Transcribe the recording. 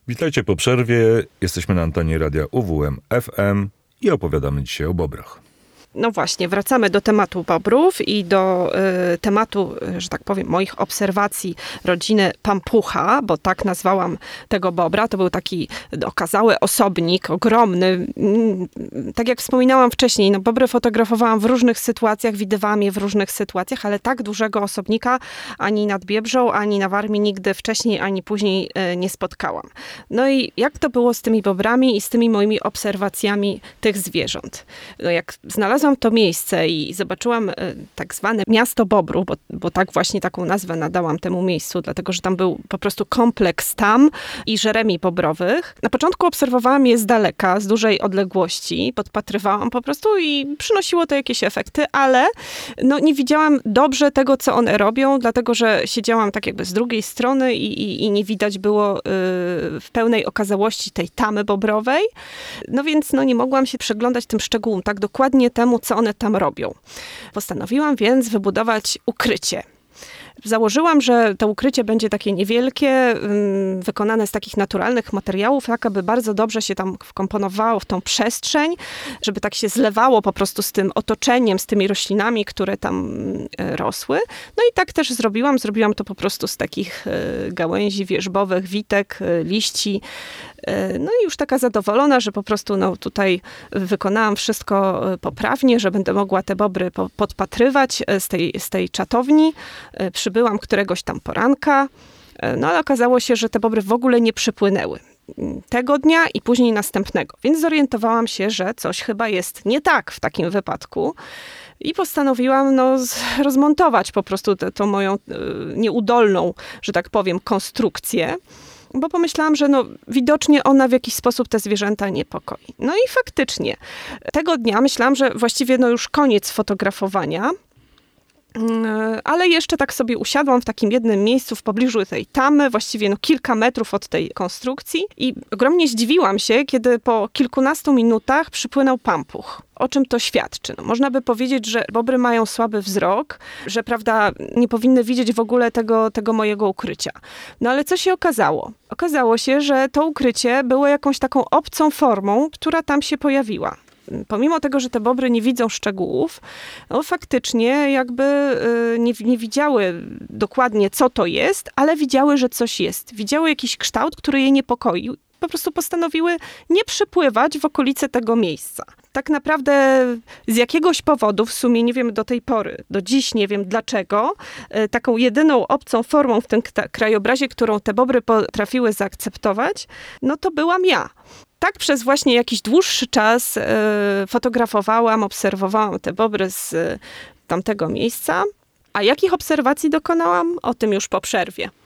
Witajcie po przerwie. Jesteśmy na antenie radia UWM FM i opowiadamy dzisiaj o bobrach. No właśnie, wracamy do tematu bobrów i do tematu, że tak powiem, moich obserwacji rodziny pampucha, bo tak nazwałam tego bobra. To był taki okazały osobnik, ogromny. Tak jak wspominałam wcześniej, no bobry fotografowałam w różnych sytuacjach, widywałam je w różnych sytuacjach, ale tak dużego osobnika ani nad Biebrzą, ani na Warmii nigdy wcześniej, ani później nie spotkałam. No i jak to było z tymi bobrami i z tymi moimi obserwacjami tych zwierząt? No jak znalazłam to miejsce i zobaczyłam tak zwane miasto bobrów, bo tak właśnie taką nazwę nadałam temu miejscu, dlatego że tam był po prostu kompleks tam i żeremii bobrowych. Na początku obserwowałam je z daleka, z dużej odległości, podpatrywałam po prostu i przynosiło to jakieś efekty, ale no, nie widziałam dobrze tego, co one robią, dlatego że siedziałam tak jakby z drugiej strony i nie widać było w pełnej okazałości tej tamy bobrowej. No więc no, nie mogłam się przyglądać tym szczegółom tak dokładnie temu, co one tam robią. Postanowiłam więc wybudować ukrycie. Założyłam, że to ukrycie będzie takie niewielkie, wykonane z takich naturalnych materiałów, tak aby bardzo dobrze się tam wkomponowało w tą przestrzeń, żeby tak się zlewało po prostu z tym otoczeniem, z tymi roślinami, które tam rosły. No i tak też zrobiłam. Zrobiłam to po prostu z takich gałęzi wierzbowych, witek, liści. No i już taka zadowolona, że po prostu no, tutaj wykonałam wszystko poprawnie, że będę mogła te bobry podpatrywać z tej czatowni. Przybyłam któregoś tam poranka, no ale okazało się, że te bobry w ogóle nie przypłynęły tego dnia i później następnego. Więc zorientowałam się, że coś chyba jest nie tak w takim wypadku. I postanowiłam rozmontować po prostu tą moją nieudolną, że tak powiem, konstrukcję. Bo pomyślałam, że no, widocznie ona w jakiś sposób te zwierzęta niepokoi. No i faktycznie. Tego dnia myślałam, że właściwie no już koniec fotografowania. Ale jeszcze tak sobie usiadłam w takim jednym miejscu w pobliżu tej tamy, właściwie no kilka metrów od tej konstrukcji i ogromnie zdziwiłam się, kiedy po kilkunastu minutach przypłynął pampuch. O czym to świadczy? No, można by powiedzieć, że bobry mają słaby wzrok, że prawda, nie powinny widzieć w ogóle tego mojego ukrycia. No ale co się okazało? Okazało się, że to ukrycie było jakąś taką obcą formą, która tam się pojawiła. Pomimo tego, że te bobry nie widzą szczegółów, no faktycznie jakby nie widziały dokładnie, co to jest, ale widziały, że coś jest. Widziały jakiś kształt, który je niepokoił. Po prostu postanowiły nie przypływać w okolice tego miejsca. Tak naprawdę z jakiegoś powodu, w sumie nie wiem do tej pory, do dziś nie wiem dlaczego, taką jedyną obcą formą w tym krajobrazie, którą te bobry potrafiły zaakceptować, no to byłam ja. Tak przez właśnie jakiś dłuższy czas fotografowałam, obserwowałam te bobry z tamtego miejsca. A jakich obserwacji dokonałam? O tym już po przerwie.